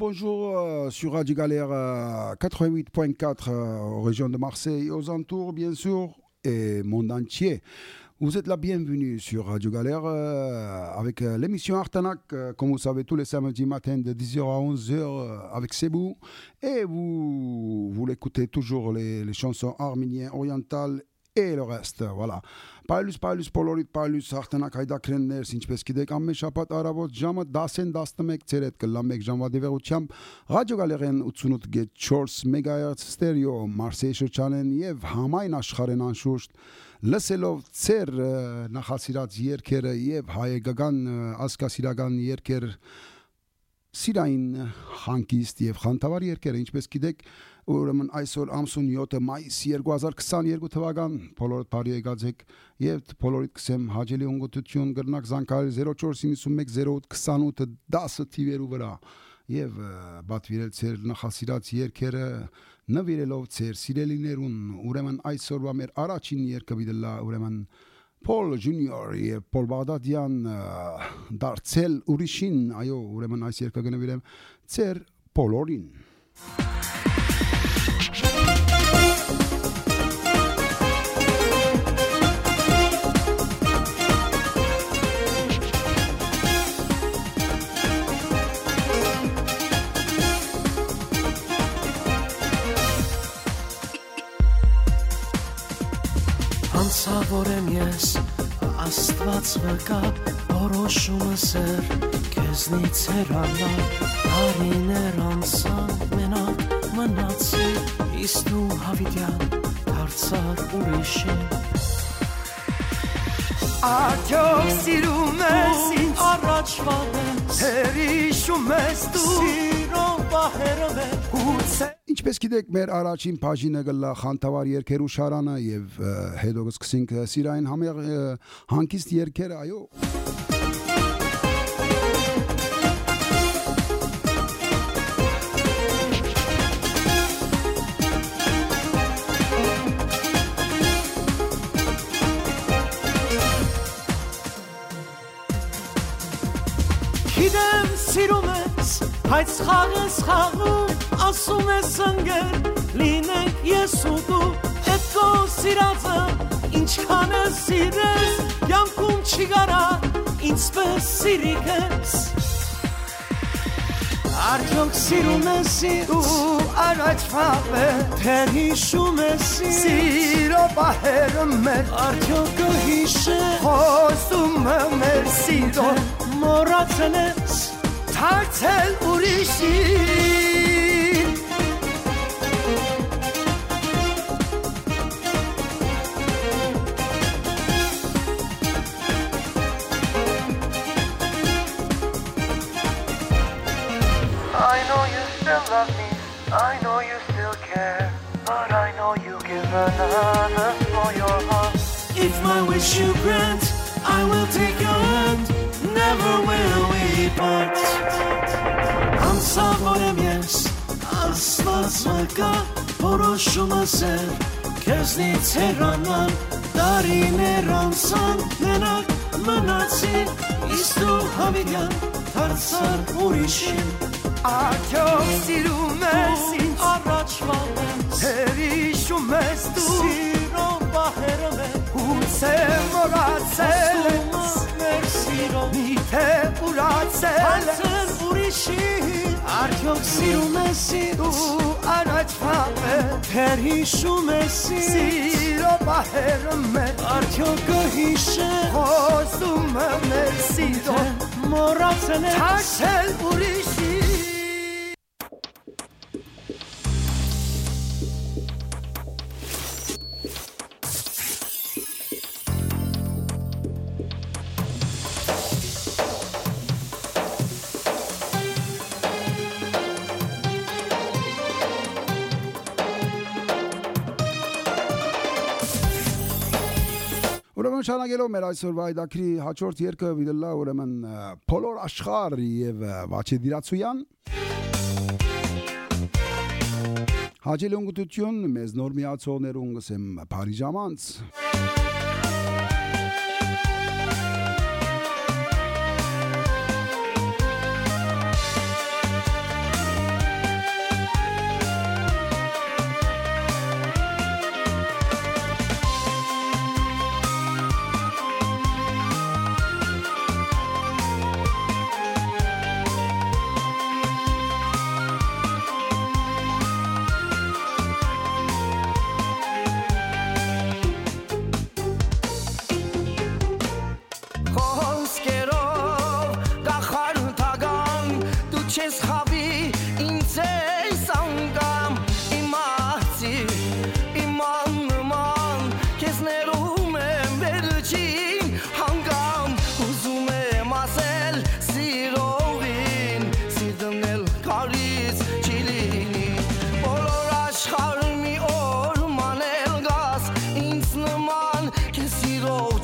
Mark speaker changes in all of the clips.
Speaker 1: bonjour sur Radio Galère 88.4 aux régions de Marseille et aux alentours, bien sûr, et monde entier. Vous êtes la bienvenue sur Radio Galère avec l'émission Artanac, comme vous savez, tous les samedis matins de 10h à 11h avec Sebou. Et vous l'écoutez toujours les chansons arméniennes, orientales et le reste, voilà. Պայլուս բոլորիդ պայլուս հաղթանակ հայդակրեններ ինչպես գիտեք ամեն շաբաթ առավոտ ժամը 10-11 ձեր հետ կլամ 1 ժամվա դեպությամբ ռադիո գալերեն 88.4 MHz ստերեո Մարսեի շրջանեն եւ համայն աշխարհեն անշուշտ լսելով ձեր նախասիրած երգերը եւ հայկական ասկասիրական երգեր սիրային խանկիստ եւ խանդավառ երգերը ինչպես գիտեք ուրեմն այսօր ամսուն 7 մայիս 2022 թվական բոլորդ բարի եկած եք եւ բոլորիդ կսեմ հաջելի ունգոտություն գրնակ զանգարի 0491 08 28 10 թիվերու վրա եւ բատվիրել ձեր նախասիրած երգերը նվիրելով ձեր սիրելիներուն ուրեմն այսօրվա մեր առաջին երգը դիլա ուրեմն Paul Junior եւ Paul Baghdadian դարձել ուրիշին այո ուրեմն այս երգը գնվիրեմ ձեր բոլորին
Speaker 2: Անցավոր եմ ես, աստված վկա, որոշումս էր, քեզնից հեռանալ, տարիներ անցան, մենակ մնացի, իսկ դու հավիտյան, դարձար ուրիշին
Speaker 3: Արդյոք սիրում ես ինձ
Speaker 2: առաջվա ես,
Speaker 3: հերիշում ես դու
Speaker 2: սիրո բահերը մեր
Speaker 3: Գուցե
Speaker 1: Ինչպես գիտեք, մեր առաջին բաժինը գլա խանդավառ երգերու շարանը եւ հետո կսկսենք սիրային համեղ հանկիստ երգերը, այո։
Speaker 2: Գիտեմ սիրում ես, հայց խաղես խաղում, ասում ես ընգեր, լինենք ես ու դու, էդ քո սիրածը, ինչքան ես սիրես, յանքում չի գարա, ինչպես սիրիկ ես Արդյոք սիրում ես
Speaker 3: դու առաջվա
Speaker 2: թե հիշում ես
Speaker 3: Սիրո բահերը մեր
Speaker 2: Արդյոք կհիշես
Speaker 3: Խոսում մեր սիրո
Speaker 2: Մոռացել ես
Speaker 3: Դարձել ուրիշին
Speaker 2: I know you still love me I know you still care But I know you give another for your heart If my wish you grant I will take your hand Never will we part Անցավոր եմ ես Աստված վկա Որոշումս էր Քեզնից հեռանալ Տարիներ անցան Մենակ մնացի Իսկ դու հավիտյան Դարձար ուրիշին
Speaker 3: Արդյոք սիրում ես ինձ
Speaker 2: Առաջվա ես
Speaker 3: Հերիշում ես դու
Speaker 2: Սիրո բահերը մեր
Speaker 3: Գուցե մոռացել ես
Speaker 2: մեր սիրո
Speaker 3: Միթե ուրացել
Speaker 2: Դարձել ուրիշին Արդյոք սիրում ես
Speaker 3: դու առաջվա
Speaker 2: Թե հիշում ես
Speaker 3: Սիրո բահերը մեր
Speaker 2: Արդյոք կհիշես
Speaker 3: Խոսում մեր սիրո
Speaker 2: Մոռացել ես
Speaker 3: Դարձել ուրիշին
Speaker 1: Ուրեմն շարունակելով մեր այսօրվա այդակրի հաջորդ երգը դիլա ուրեմն Փոլոր Աշխարհ եւ Վաչե Դիրացույան Հաջելի ունգտություն մեզ նոր միացողներուն գսեմ Փարիժ ամանց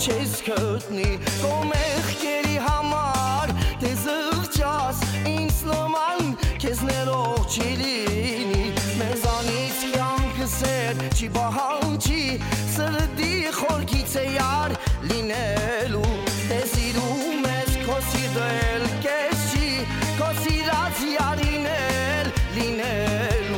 Speaker 3: չես քրտնի Քո մեղքերի համար Դե զղջաս ինձ նման Քեզ ներող չի լինի Մեզանից կյանքը սեր չի բահանջի Սրդի խորքից է յար լինելու Դե սիրում ես քո սիրտը էլ կես չի Քո սիրած յարին էլ լինելու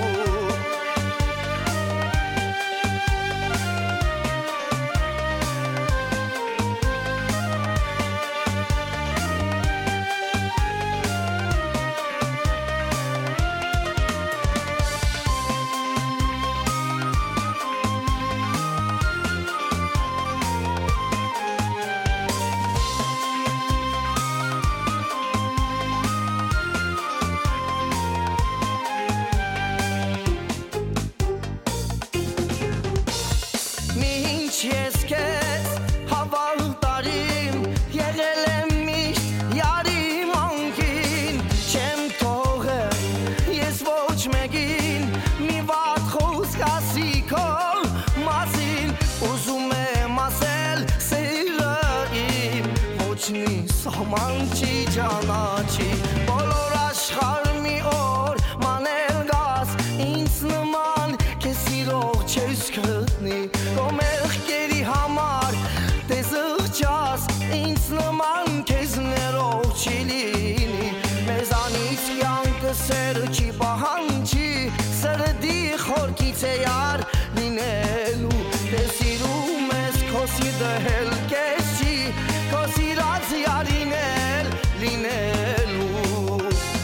Speaker 3: Սահմանչի ճանաչի բոլոր աշխարհ մի օր մանել գաս ինձ նման քեզ սիրող չես գտնի քո մեղքերի համար դե զղջաս ինձ նման քեզ ներող չի լինի մեզանից կյանքը սերը չի պահանջի սրդի խորքից է յար լինելու դե սիրում ես քո սիրտը հելկես չի քո սիրած յարին էլ լինելու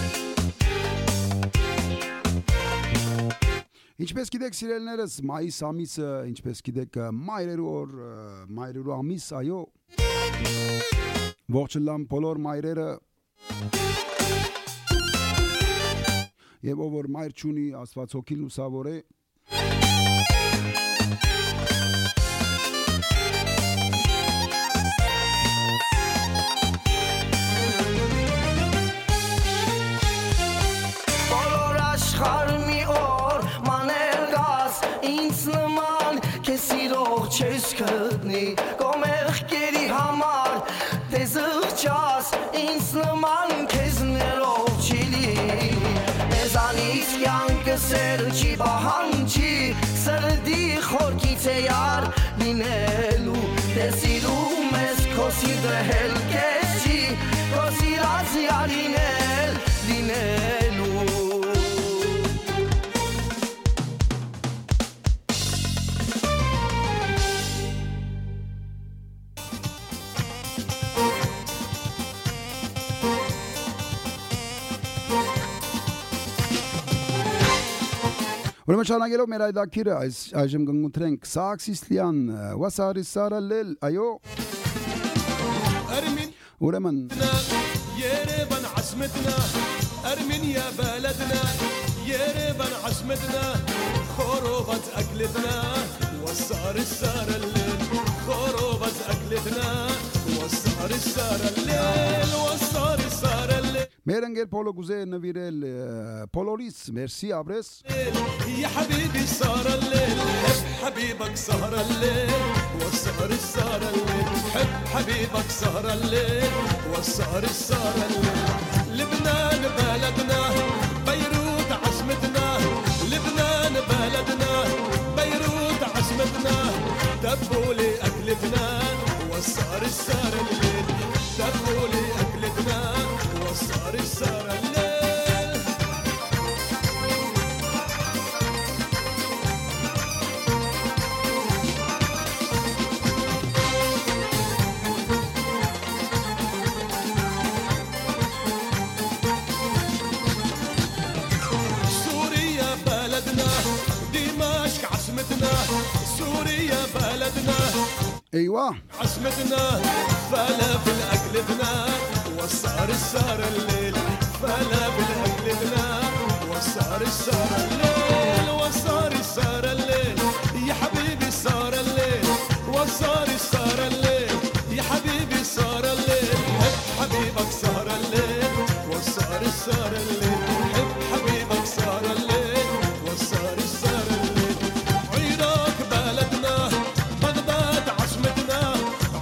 Speaker 1: Ինչպես գիտեք սիրելիներս, մայիս ամիսը, ինչպես գիտեք մայրերու ամիս, այո, ողջլամ բոլոր մայրերը և ով որ մայր չունի, Աստված հոգին լուսավոր է
Speaker 3: Չես գտնի քո մեղքերի համար դե զղջաս ինձ նման քեզ ներող չի լինի մեզանից կյանքը սեր չի պահանջի սրդի խորքից է յար լինելու դե սիրում ես քո սիրտը հելկես չի քո սիրած յարին էլ լինելու
Speaker 1: Ուրեմն շարունակելով մեր այդ ակիրը այժմ կընտրենք Սաքսիսլյան Վասարի Սարալել այո ուրեմն
Speaker 4: يربن عصمتنا أرمينيا بلدنا يربن عصمتنا خروبة أكلتنا وصار السار الليل خروبة أكلتنا وصار السار الليل وصار السار الليل
Speaker 1: մեր ընկեր Պոլո գուզե նվիրել Պոլորից մերսի ապրես
Speaker 4: يا حبيبي صار الليل حب حبيبك سهر الليل وصار السهر الليل حب حبيبك سهر الليل وصار السهر الليل لبنان بلدنا بيروت عاصمتنا لبنان بلدنا بيروت عاصمتنا دبوا لي أكلتنا وصار السهر الليل دبوا لي أكلتنا وصار السهر الليل سوريا بلدنا
Speaker 1: أيوة
Speaker 4: عصمتنا فلافل أكلتنا وصار السهر الليل فلافل أكلتنا وصار السهر الليل وصار السهر الليل يا حبيبي صار الليل وصار السهر الليل يا حبيبي صار الليل حب حبيبك سهر الليل وصار السهر الليل حب حبيبك سهر الليل وصار السهر الليل عراق بلدنا بغداد عاصمتنا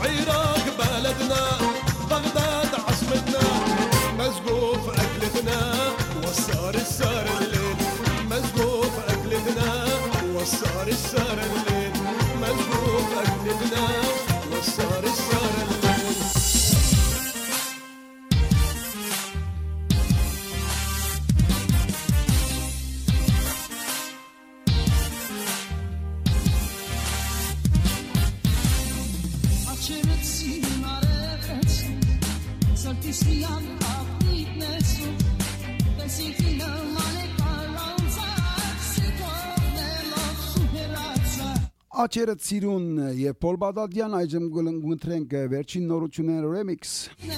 Speaker 4: السهر الليل ملفوف أقلبنا وصار السهر الليل
Speaker 1: Աչերդ սիրուն եւ Պոլ Բադադյան այժմ գտնենք վերջին նորությունները remix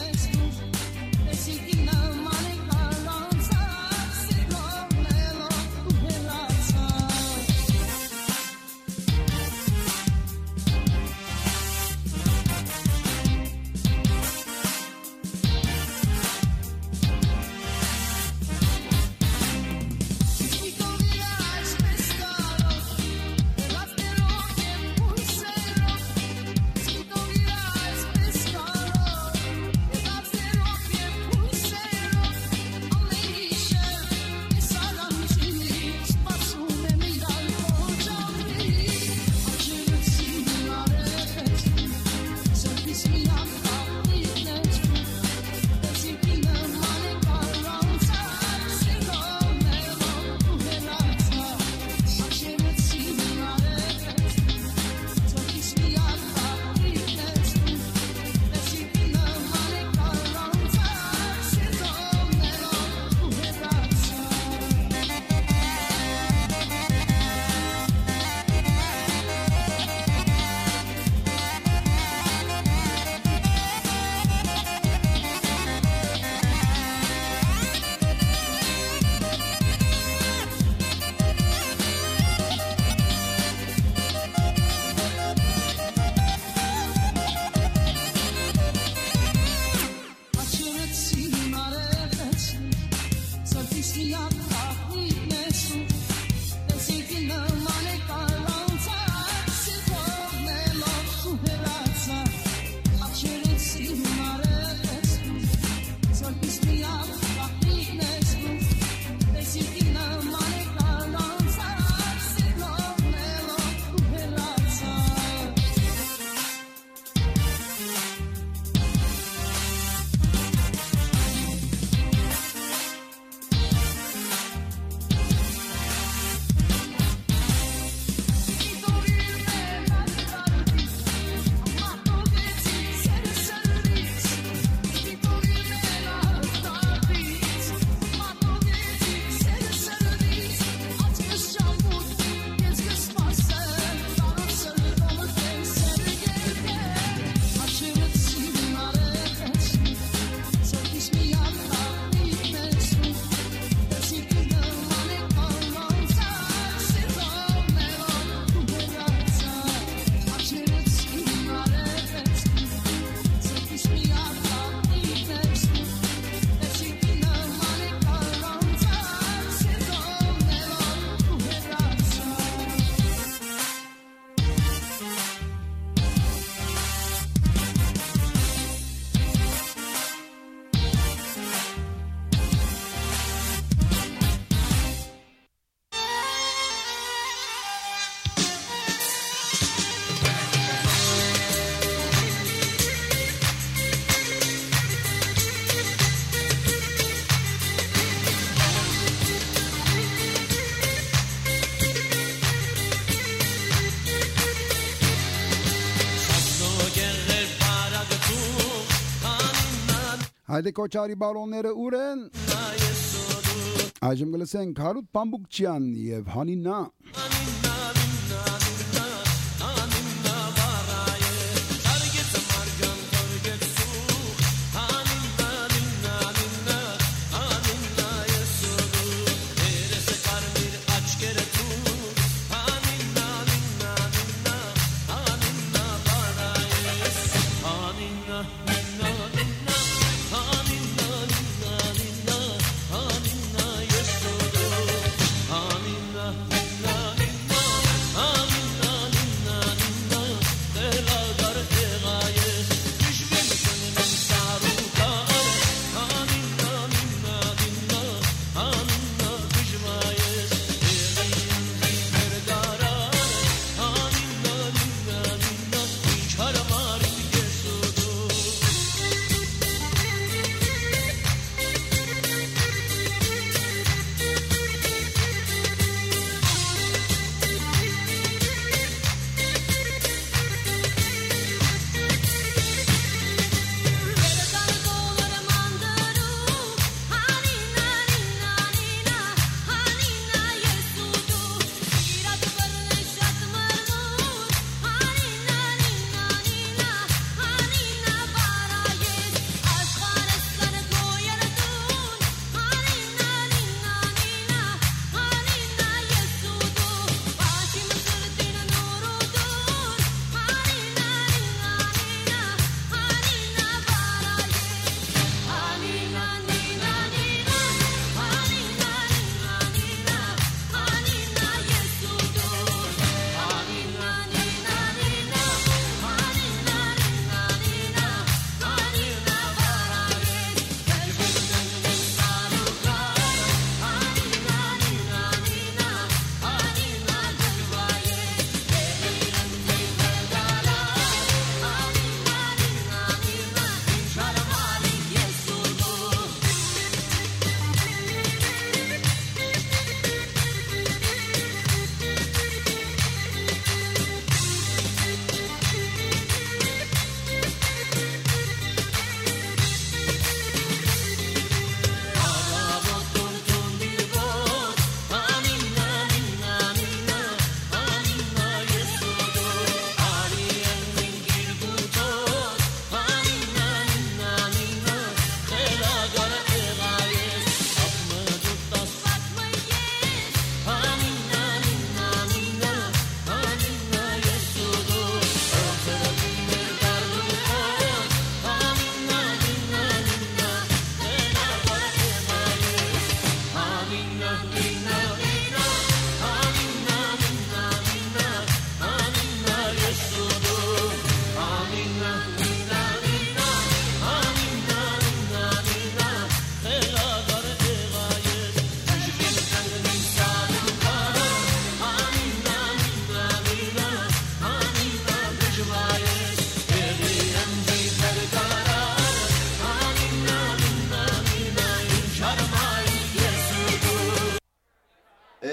Speaker 1: Haydi Koçari baronları uğren. Այժմ գլսենք Հարութ Պամբուկչյան եւ Հանինա
Speaker 4: Anina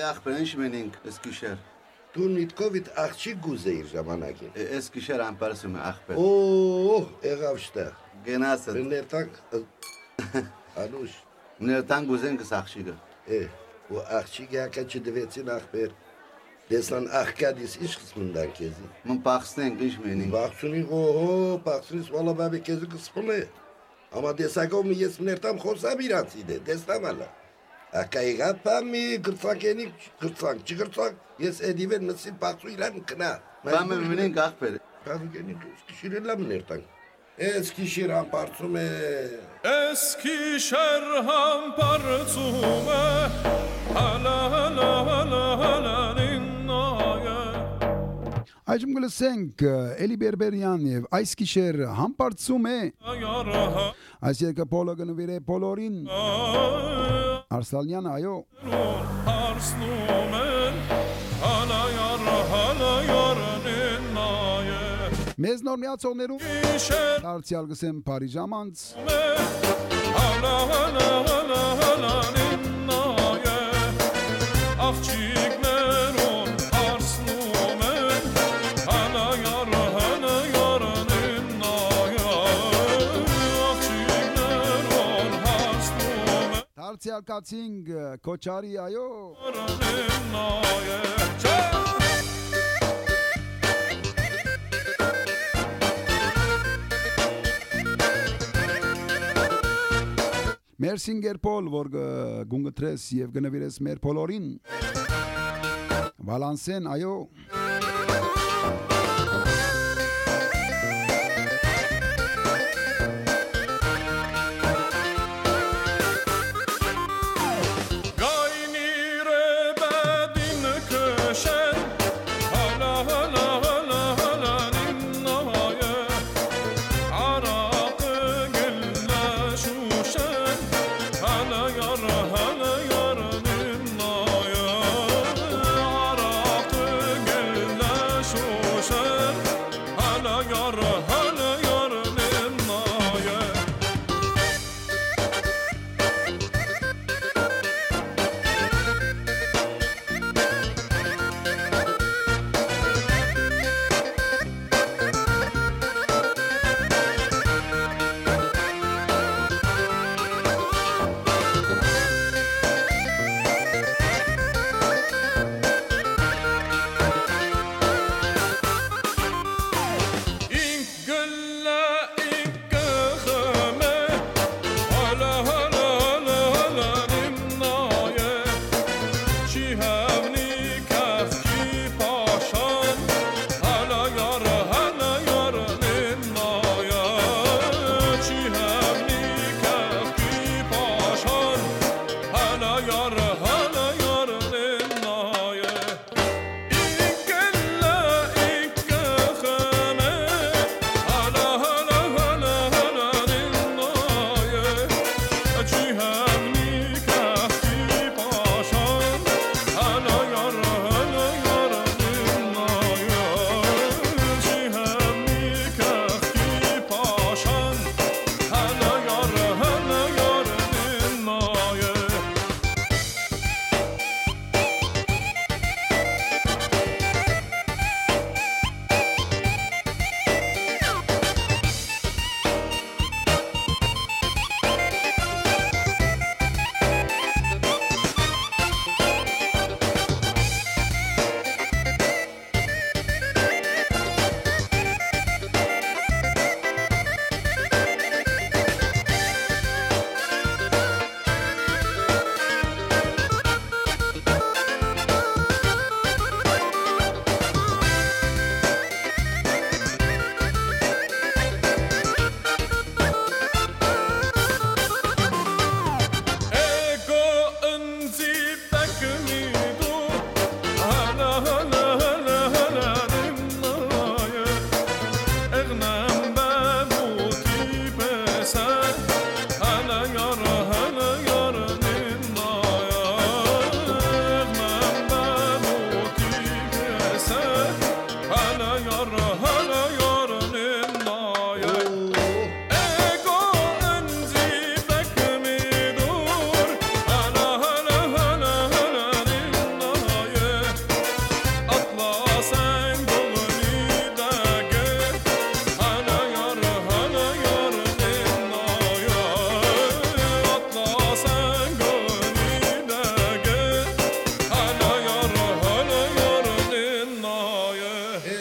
Speaker 5: ախպեր ինչ մենինք սկիշեր։
Speaker 6: Դու նիտկովիդ աղջի գուզեիր ժամանակին։
Speaker 5: Սկիշեր ամպարսում ախպեր։
Speaker 6: Օ, եղավ շտեղ։
Speaker 5: Գնացը։
Speaker 6: Ներտանք անուշ։
Speaker 5: Ներտան գուզեն կսախշիգը։
Speaker 6: ու աղջիկը հակա չդվեցին ախպեր։ Դեսան աղկադիս ինչ խսմնդան կեզի։
Speaker 5: Ման պախսնենք ինչ մենինք։
Speaker 6: Պախսունին պախսունիս վալա բաբի կեզի կսպոն է։ Ama desakov mi yes nertam khosa biranside destamala. Akayga pami gırtsakenik gırtsak çıgırtsak yes ediven nasıl paksu ilan kına.
Speaker 5: Ben müminin kahper.
Speaker 6: Kadıgenik Eskişehir'le mi nertan? Eskişehir amparsume.
Speaker 4: Eskişehir amparsume. Hala hala hala hala ninnaye.
Speaker 1: Այժմ գլսենք Էլի Բերբերյանի եւ այս գիշեր համբարձում է այս երկը պոլը գնվիր է պոլորին Արսալյան այո
Speaker 4: Արսնում են հալա յարն նայե
Speaker 1: Մեզ նոր միացողներում դարձյալ գսեմ Փարիժ ժամանց
Speaker 4: հալա նայե աղջիկներուն արսնում են
Speaker 1: Դարձյալ կացինք Քոչարի այո Մերսինգեր Պոլ որ գունգտրես եւ գնվիրես մեր Պոլորին Վալանսեն այո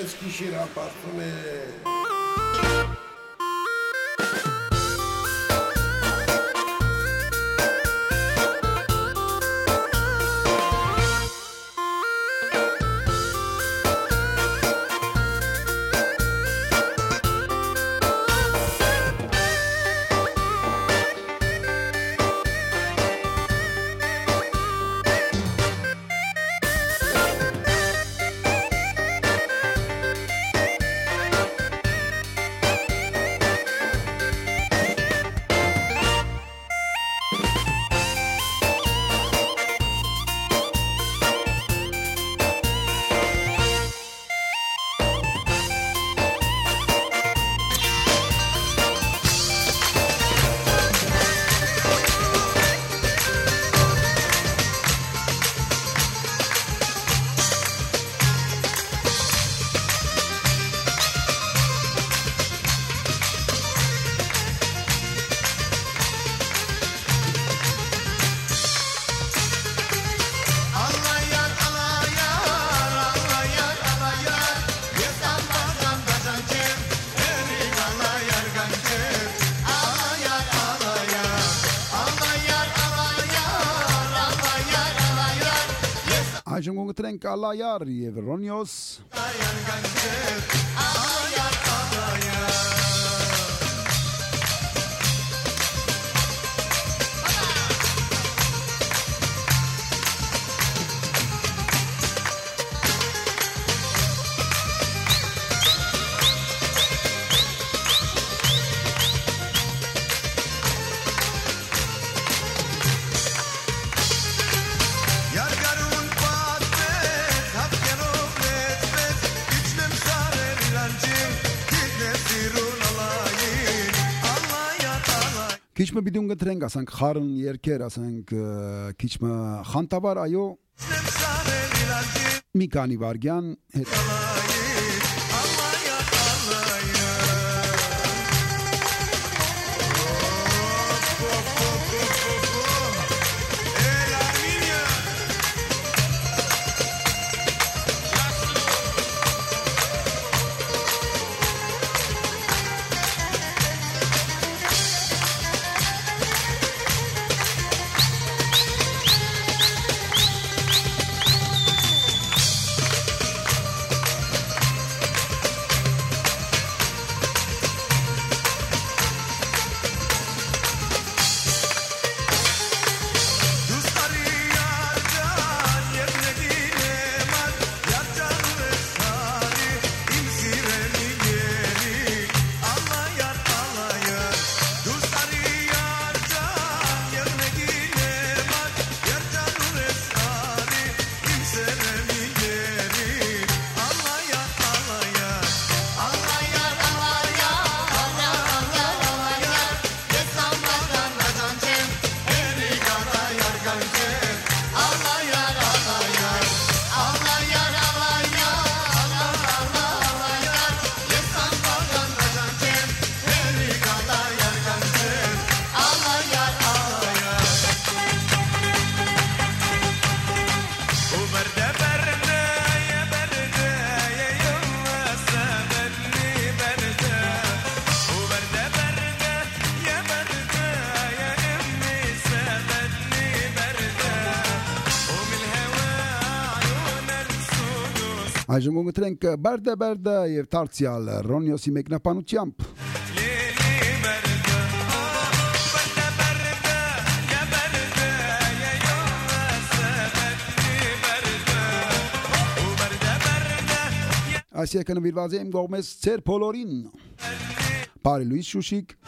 Speaker 6: eski şiran parfümü.
Speaker 1: Ajungong trenk alla jar i Ronios. Kichma bidung trenk asank kharn yerker asank kichma khantabar ayo mikani vargyan Ajungong trenk barda barda jew tarzjal Ronios i mekna panu ciamp. Asia kan wir vazem Gomez Cer Polorin. Pare Luis Shushik.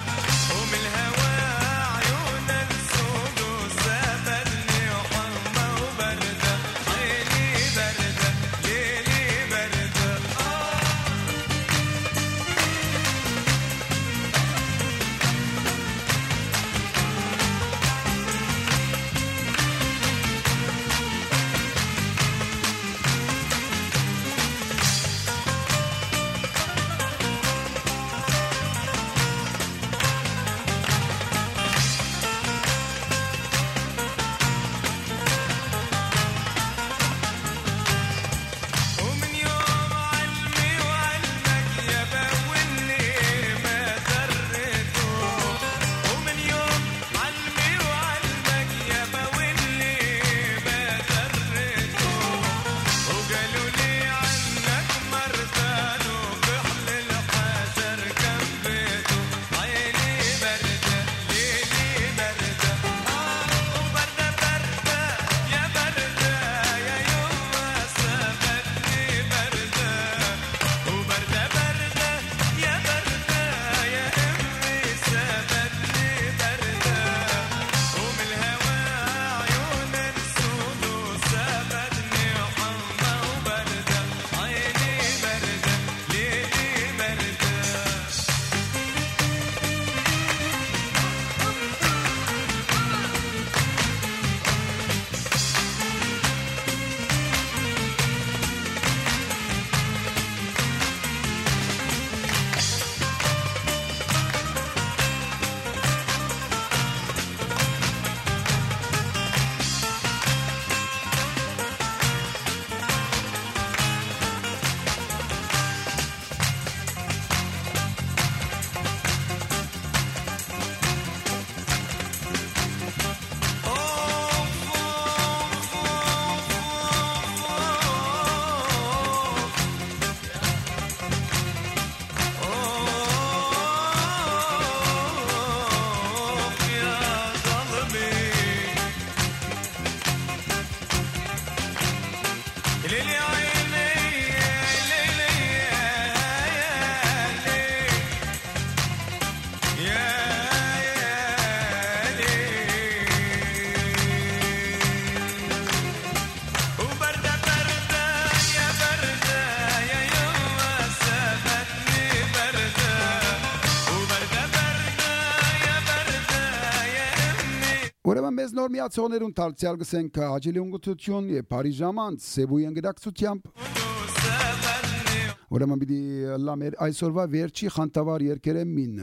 Speaker 1: Մեզ նոր միացողներուն դարձյալ գսենք աջելի ունգություն եւ Փարիզ ժամանց Սեբույն գդակցությամբ Ուրեմն պիտի լամեր այսօրվա վերջի խանտավար երկերը մին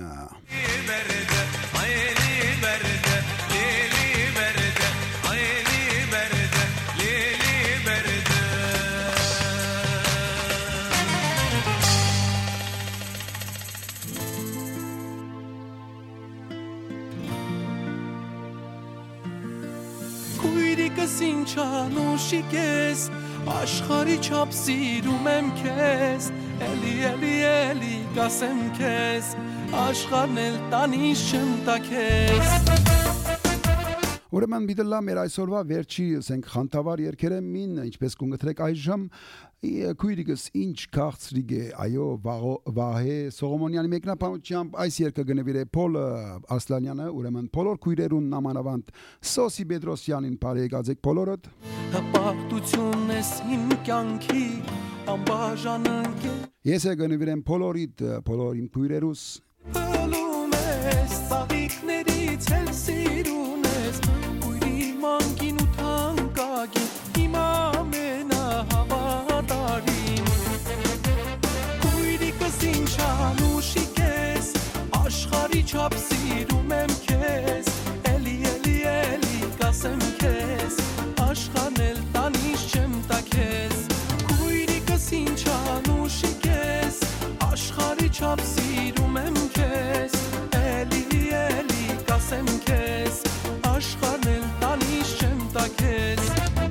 Speaker 7: Քույրիկս ինչ անուշիկ ես Աշխարի չափ սիրում եմ քեզ Էլի կասեմ քեզ Աշխարհն էլ տանից չեմ տա քեզ
Speaker 1: Ուրեմն բիդլա մեր այսօրվա վերջի ասենք խանտավար երկերը մին ինչպես կունգտրեք այժմ քույրիկս ինչ քաղցրիկ է այո Վահե Սողոմոնյանի մեկնաբանությամբ այս երկը գնվիր է Պոլ Ասլանյանը ուրեմն բոլոր քույրերուն նամանավանդ Սոսի Պետրոսյանին բարեկացեք բոլորդ
Speaker 7: Հպարտությունն ես իմ կյանքի անբաժան ընկեր
Speaker 1: Ես գնվիր եմ բոլորիդ բոլոր իմ քույրերուս
Speaker 7: Բլում ես ծաղիկներից էլ սիրուն ես Քույրի մանկին ու թանկագին իմ ամենահավատարին Քույրիկս ինչ անուշիկ ես Աշխարի չափ սիրում եմ քեզ Էլի կասեմ քեզ Աշխարհն էլ տանից չեմ տա քեզ Քույրիկս ինչ անուշիկ ես Աշխարի չափ սիրում եմ քեզ Էլի կասեմ քեզ Աշխարհն էլ տանից չեմ տա քեզ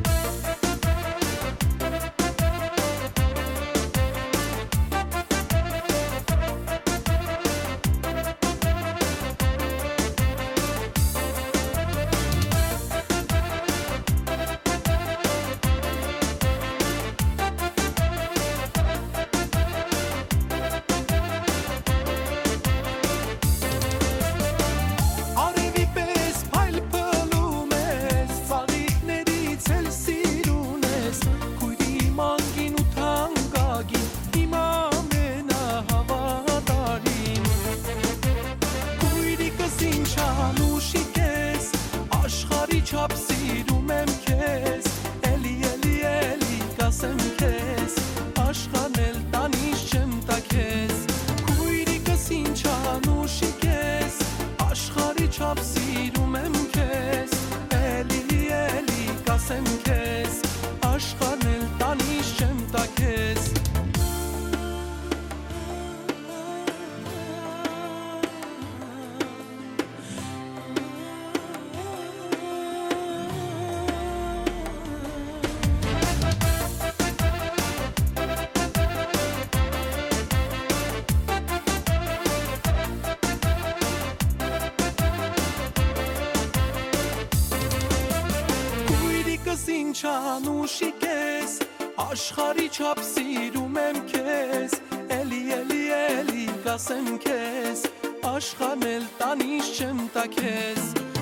Speaker 7: Անուշիկ ես Աշխարի չափ սիրում եմ քեզ Էլի կասեմ քեզ Աշխարհն էլ տանից չեմ տա քեզ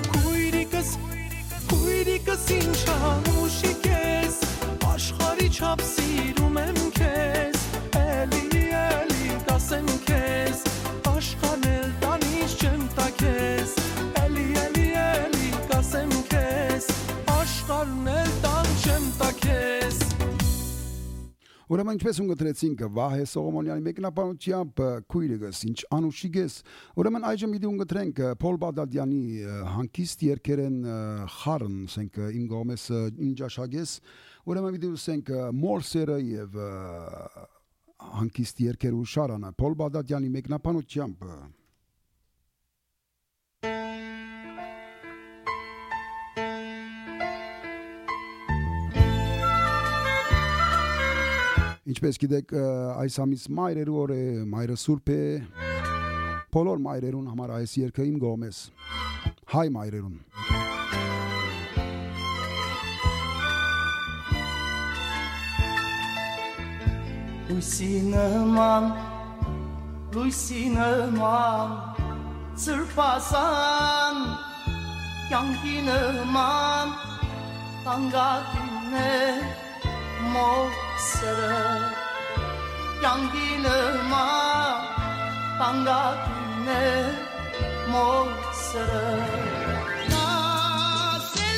Speaker 7: Քույրիկս ինչ անուշիկ ես Աշխարի չափ սիրում եմ քեզ Էլի կասեմ քեզ Աշխարհն էլ տանից չեմ տա քեզ Էլի կասեմ քեզ Աշխարհն էլ
Speaker 1: Ուրեմն ինչպես ունգտրեցինք Վահե Սողոմոնյանի մեկնաբանությամբ քույրիկս ինչ անուշիկ ես ուրեմն այժմ իդի ունգտրենք Պոլ Բադադյանի հանկիստ երկերեն խառն ասենք իմ գոմես ինջաշագես ուրեմն իդի ասենք մորսերը եւ հանկիստ երկերու շարանը Պոլ Բադադյանի մեկնաբանությամբ Ինչպես գիտեք այս ամիս մայրերու օր է մայրը սուրբ է բոլոր մայրերուն համար այս երկը իմ գոմես հայ մայրերուն
Speaker 3: Լույսի նման ծրպասան կյանքի նման տանգատին է Մոսերը կյանքի նման տանգատին է Մոսերը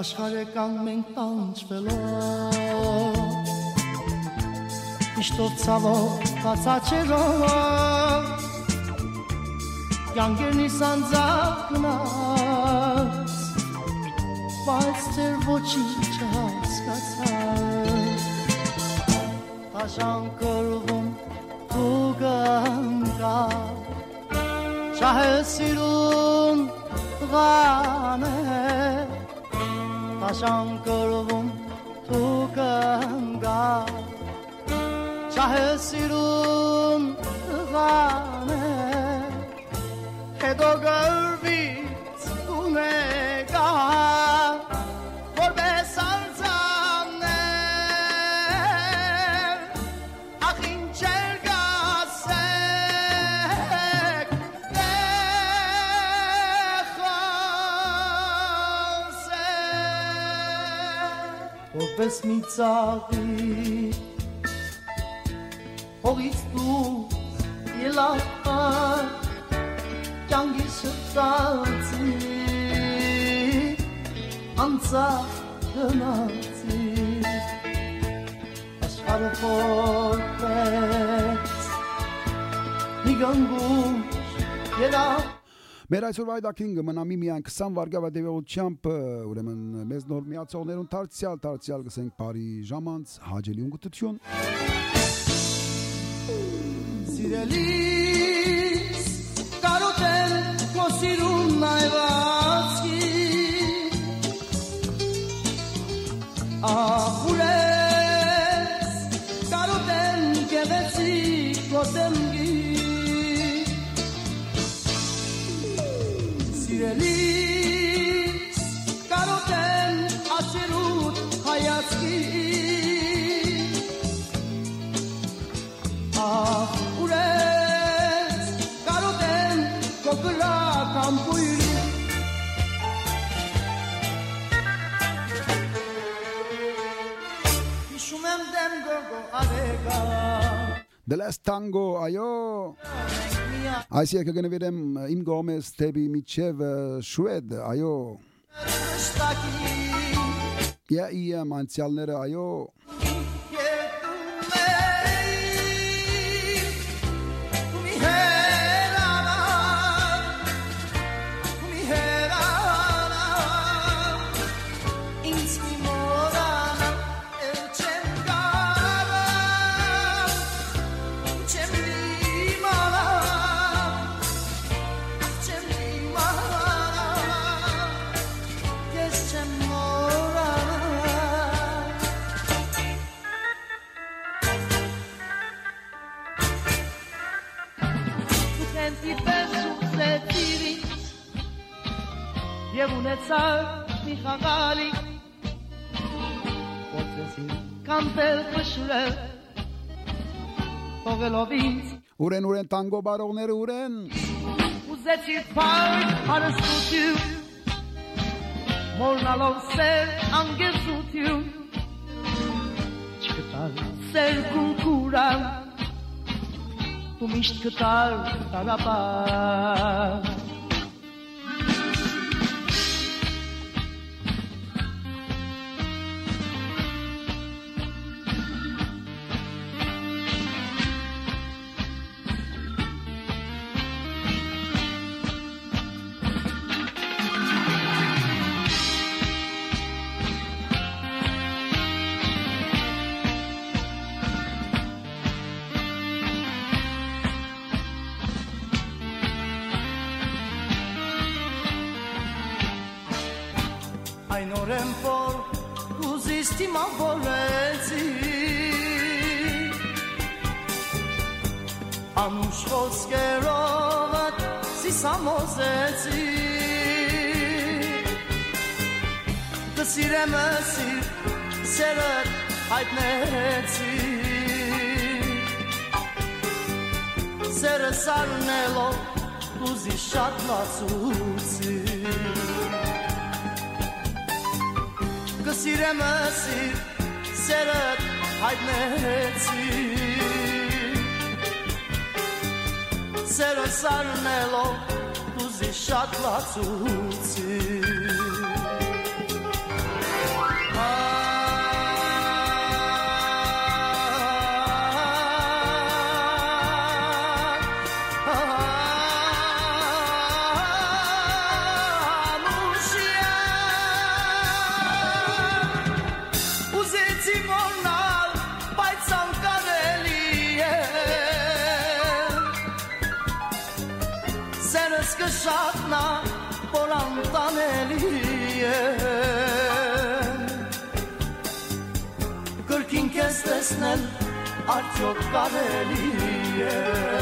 Speaker 3: աշխարհեկան մենք տանջվելով Իշտով ցավով բացաչերով Կյանքերնի սանձակնած Բայց ձեր ոչինչ չհասկացար Տաշան կրվում դու գանգա Շահը սիրուն տղան է Տաշան կրվում դու գանգա Շահը սիրուն տղան է Հետո գրվից դուն է գա Որպես արձաններ Ախ ինչ էր գասեք Դեխոսեք Որպես մի ծաղի Հողից դու ելապար Կյանքի շծացի Անցավ գնացի Աշխարհը փոխվեց Մի գանգուշ երավ
Speaker 1: Մեր այսօր վայդակին գմնա միայն 20 վարգավա դեպությամբ ուրեմն մեզ նոր միացողներուն դարձյալ գսենք բարի ժամանց հաջելի ունգուտություն
Speaker 3: Սիրելիս կարոտել քո սիրուն նայվածքի Ախուրես կարոտել գեղեցիկ քո դեմքի Սիրելիս կարոտել ասերուտ հայացքի Ուրես կարոտեն կոկլակ ամպույրի Հիշում եմ դեմ գոգո արեգա
Speaker 1: The Last Tango, այո Այս եկը գնվիրեմ իմ գոմես տեպի միչև շուեդ, այո Իեմ անցյալները, այո
Speaker 3: Եվ ունեցար մի խաղալի Որտեսի կանտել պշուրել Թողելով ինձ
Speaker 1: Ուրեն տանգո բարողները ուրեն
Speaker 3: Ուզեցի պար հարստություն Մորնալով սեր անգեզություն Չկտար սեր կունկուրան Դու միշտ կտար տարապար Այնորեն որ ուզիս դիմավորեցի Անուշ խոսքերով սիսամոզեցի Կսիրեմ սիր սերդ հայտնեցի Սերը սարնելով ուզի շատ լացուցի Կսիրեմ սիր սերդ հայտնեցի Սերը սարնելով ուզի շատ լացուցի կշատնա պորանտանելի եմ Կրկին կեզ տեսնել արդյոք կարելի է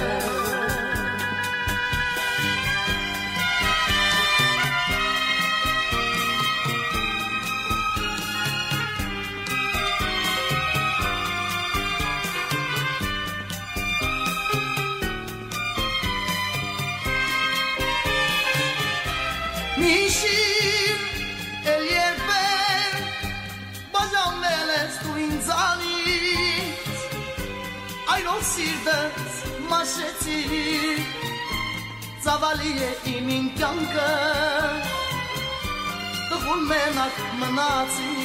Speaker 3: Միշին էլ երբեն բաժանել ես դու ինձանից Այրով սիրտս մաշեցի Ծավալի է իմ ինքյանքը Տղուն մենակ մնացի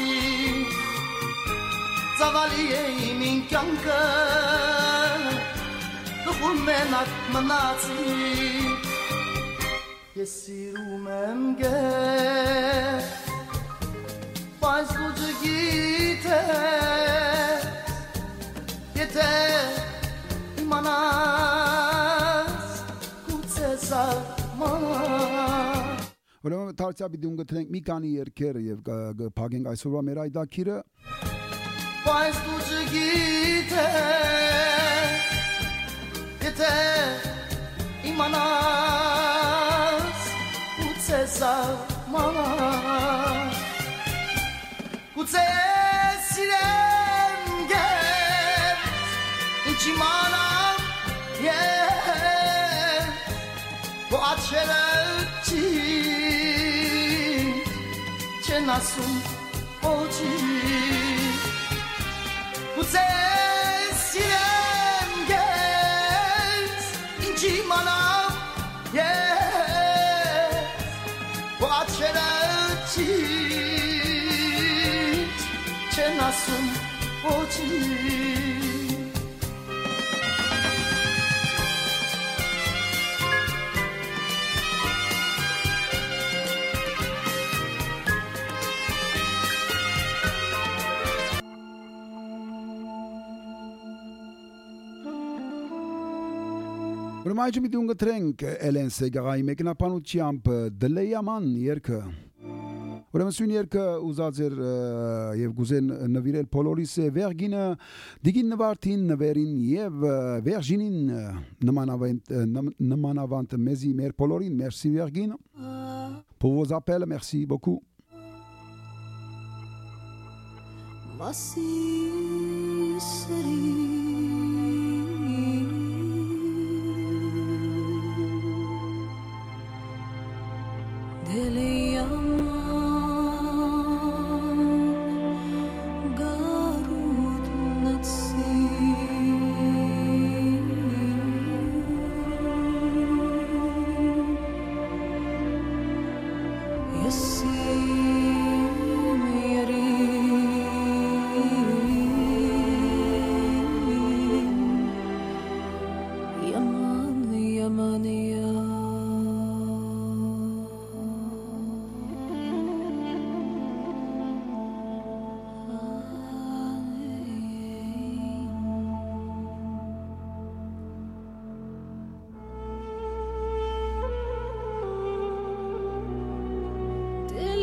Speaker 3: Ծավալի է իմ ինքյանքը Տղուն մենակ մնացի Ես սիրում եմ գեր Բայց դու չգիտես Եթե իմանաս Գուցե զարմանաս
Speaker 1: Ուրեմն թարցյա պիտի ունգտրենք մի քանի երգեր եւ կփակենք այսօրվա մեր այդակիրը
Speaker 3: Բայց դու չգիտես Եթե իմանաս Գուցե զարմանաս Գուցե սիրեմ գեր Ինչ իմանամ ես Քո աչքերը չեն ասում ոչի Գուցե սիրեմ գես Ինչ իմանամ ես Քո աչքերը չեն ասում ոչի
Speaker 1: Ուրեմն այժմ պիտի ունգտրենք Էլեն Սեգարայի մեկնաբանությամբ Դլեյաման երգը Ուրեմն սույն երգը ուզած էր եւ գուզեն նվիրել բոլորիս Վերգինը Դիգին Նվարդին նվերին եւ Վերժինին նմանավանդ մեզի մեր բոլորին Merci Vergine Pour vos appels merci beaucoup
Speaker 8: Dil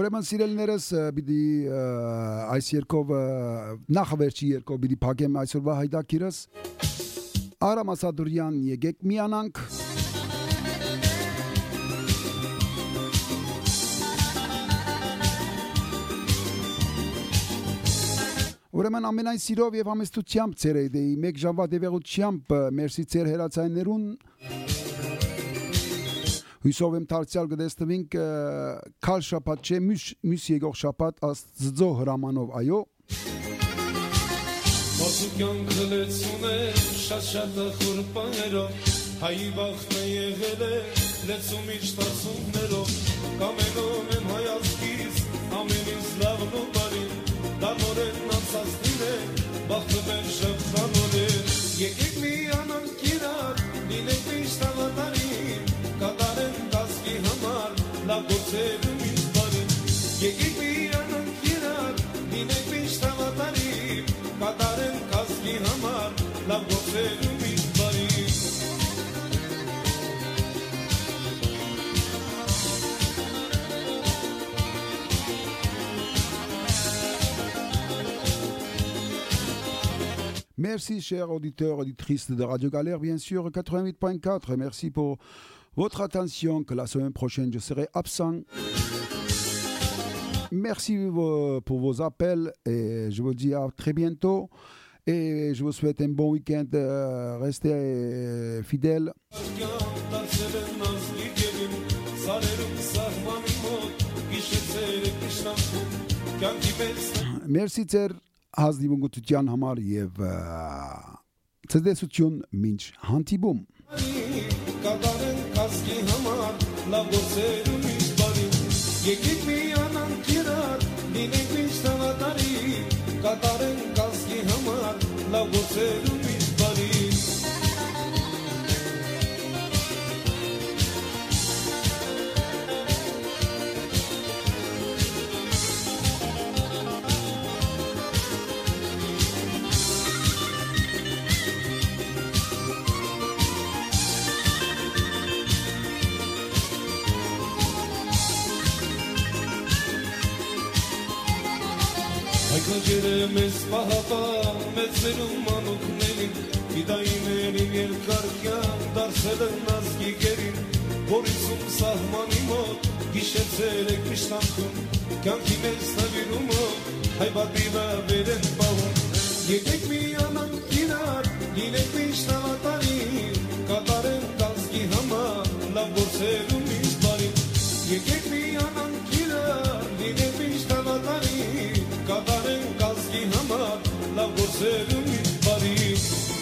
Speaker 1: Ուրեմն սիրելիներս պիտի այս երկով նախավերջի երկով պիտի փակեմ այսօրվա հայտակիրս Արամ Ասադուրյան եկեք միանանք Ուրեմն ամենայն սիրով եւ համեստությամբ ծեր էդեի մեկ ժամվա դեպեղությամբ մերսի ծեր հերացայներուն Հույսով եմ դարձյալ կտեսնվենք քալ շաբաթ չէ մյուս եկող շաբաթ աստծո հրամանով այո
Speaker 4: Մարդուկյան գլեցուն է շատ խուրպաներով Հայի վախն է եղել է լեցում իր ստացումներով Կամենում եմ հայացքից ամենից լավն ու բարին Դանորեն անցածին է բախտում են շպտանորեն Եկեք միանանք իրար լինենք միշտ հավատարիմ Կատարեն կազգի համար լավ գործերում ինձ բարին Եկեք միանանք իրար լինենք միշտ հավատարիմ Կատարեն կազգի համար լավ գործերում ինձ բարին
Speaker 1: Merci, chers auditeurs, auditrices de Radio Galère, bien sûr, 88.4. Merci pour votre attention, que la semaine prochaine, je serai absent. Merci pour vos appels et je vous dis à très bientôt. Et je vous souhaite un bon week-end. Restez fidèles. Merci, Tser. Հազդիվունգութության համար և ծեդեսություն մինչ հանդիպում
Speaker 4: Կատարեն կազգի համար լավ գործերում ինձ բարին Եկեք միանանք իրար լինենք միշտ հավատարիմ Կատարեն կազգի համար լավ գործերում ինձ բարին Հայքնջերը մեզ պահապան, մեծերում անոքներին, Իդայիներին երկարկյան, դարսել են ազգի գերին, Որիսում սահմանի մոտ, գիշեցեր եք միշտանքում, Կյանքի մեզ նավիրումով, հայբատիվը վեր են պահում, Եկեք միանանք իրար, լինենք միշտ հավատարիմ, Կատարեն կազգի համար, լավ գործերում ինձ բարին, Եկեք միանանք իրար, լինենք միշտ հավատարիմ, Կատարեն կազգի համար, լավ գործերում ինձ բարին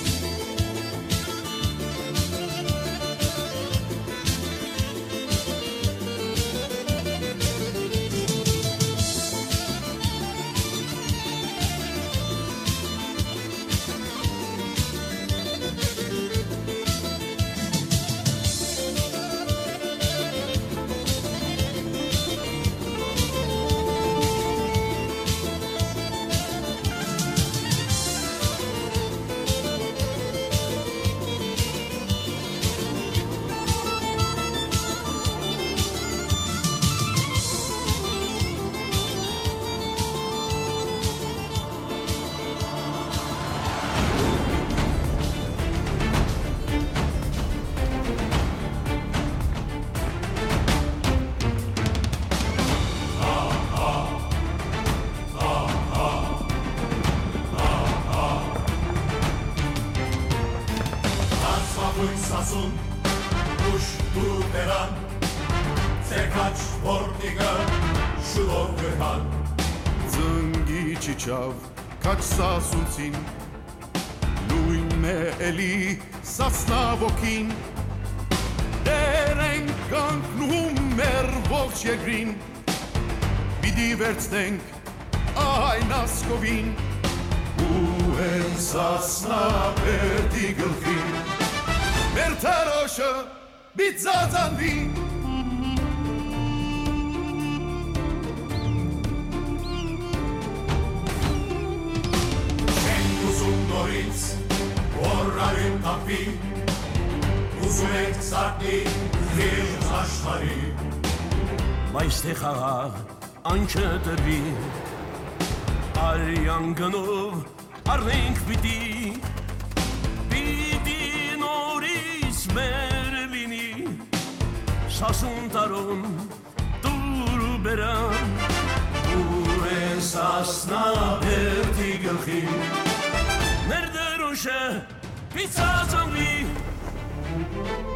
Speaker 8: Կաչսասունցին նույն է էլի սասնավոքին դեր ենք կանգնում մեր ողջ երկրին պիտի վերցնենք այն ասկովին ու են սասնապետի գլխին մեր թարոշը բիծածանվի նորից որարին տապի ուզում եք սարդի խիղ աշխարի
Speaker 9: Մայստի խաղաղ
Speaker 4: անչդրվի արյան գնով առնենք պիտի նորից մեր լինի սասուն տարոն դուրու բերան ուր ես ասնա բերդի գլխին մեր դրոշը պիծածանվի